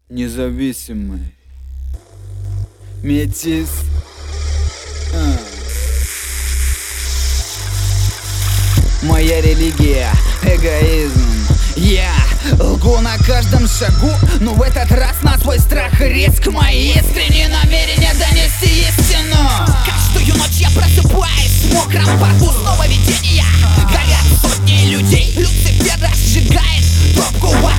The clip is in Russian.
Независимый метис. Моя религия — эгоизм. Я лгу на каждом шагу, но в этот раз на свой страх и риск. Мои искренние намерения донести истину. Каждую ночь я просыпаюсь в мокром поту, снова видения. Горят сотни людей, Люцифер разжигает топку в